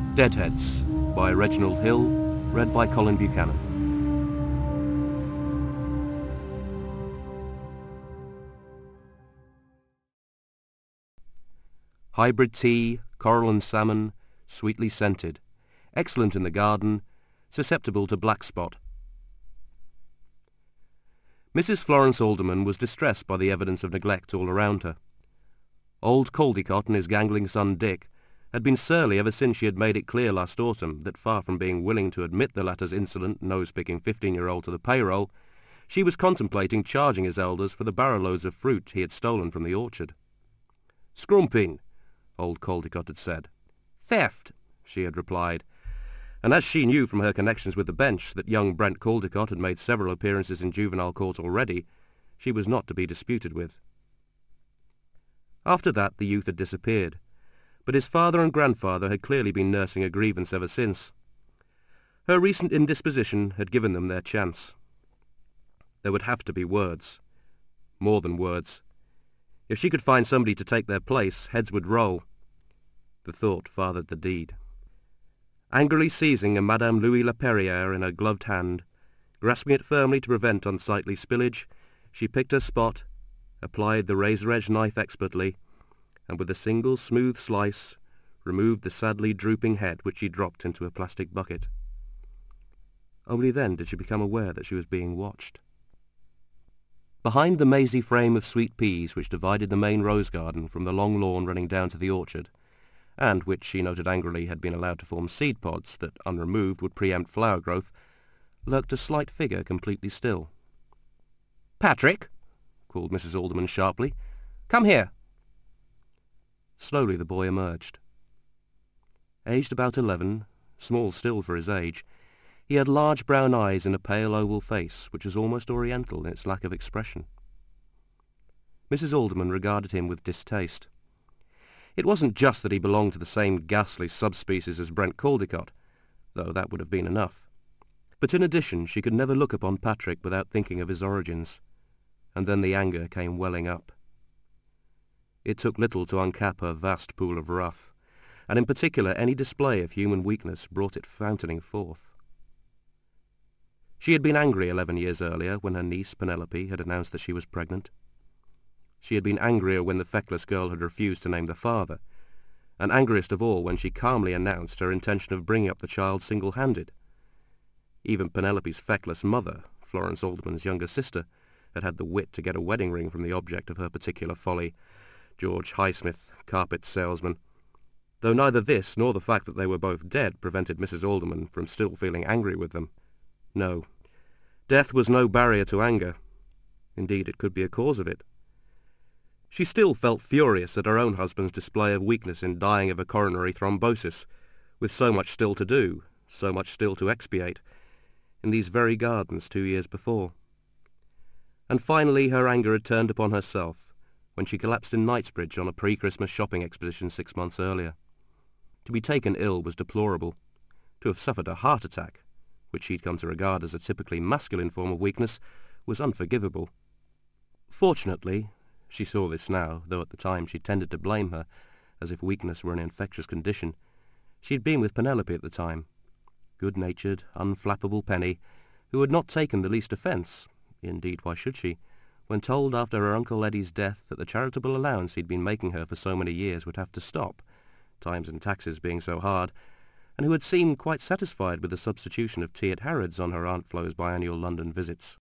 Deadheads by Reginald Hill, read by Colin Buchanan. Hybrid tea, coral and salmon, sweetly scented, excellent in the garden, susceptible to black spot. Mrs. Florence Alderman was distressed by the evidence of neglect all around her. Old Caldecott and his gangling son Dick had been surly ever since she had made it clear last autumn that, far from being willing to admit the latter's insolent, nose-picking 15-year-old to the payroll, she was contemplating charging his elders for the barrow-loads of fruit he had stolen from the orchard. "Scrumping," old Caldecott had said. "Theft," she had replied, and as she knew from her connections with the bench that young Brent Caldecott had made several appearances in juvenile court already, she was not to be disputed with. After that the youth had disappeared, but his father and grandfather had clearly been nursing a grievance ever since. Her recent indisposition had given them their chance. There would have to be words. More than words. If she could find somebody to take their place, heads would roll. The thought fathered the deed. Angrily seizing a Madame Louis Laperrière in her gloved hand, grasping it firmly to prevent unsightly spillage, she picked her spot, applied the razor-edged knife expertly, and with a single smooth slice removed the sadly drooping head which she dropped into a plastic bucket. Only then did she become aware that she was being watched. Behind the mazy frame of sweet peas which divided the main rose garden from the long lawn running down to the orchard, and which she noted angrily had been allowed to form seed pods that, unremoved, would preempt flower growth, lurked a slight figure completely still. "Patrick!" called Mrs. Alderman sharply. "Come here!" Slowly the boy emerged. Aged about 11, small still for his age, he had large brown eyes and a pale oval face which was almost oriental in its lack of expression. Mrs. Alderman regarded him with distaste. It wasn't just that he belonged to the same ghastly subspecies as Brent Caldecott, though that would have been enough. But in addition she could never look upon Patrick without thinking of his origins, and then the anger came welling up. It took little to uncap her vast pool of wrath, and in particular any display of human weakness brought it fountaining forth. She had been angry 11 years earlier when her niece Penelope had announced that she was pregnant. She had been angrier when the feckless girl had refused to name the father, and angriest of all when she calmly announced her intention of bringing up the child single-handed. Even Penelope's feckless mother, Florence Alderman's younger sister, had had the wit to get a wedding ring from the object of her particular folly, George Highsmith, carpet salesman, though neither this nor the fact that they were both dead prevented Mrs. Alderman from still feeling angry with them. No, death was no barrier to anger. Indeed, it could be a cause of it. She still felt furious at her own husband's display of weakness in dying of a coronary thrombosis, with so much still to do, so much still to expiate, in these very gardens 2 years before. And finally her anger had turned upon herself, when she collapsed in Knightsbridge on a pre-Christmas shopping expedition 6 months earlier. To be taken ill was deplorable. To have suffered a heart attack, which she'd come to regard as a typically masculine form of weakness, was unforgivable. Fortunately, she saw this now, though at the time she tended to blame her, as if weakness were an infectious condition. She'd been with Penelope at the time, good-natured, unflappable Penny, who had not taken the least offence, indeed why should she, when told after her Uncle Eddie's death that the charitable allowance he'd been making her for so many years would have to stop, times and taxes being so hard, and who had seemed quite satisfied with the substitution of tea at Harrod's on her Aunt Flo's biannual London visits.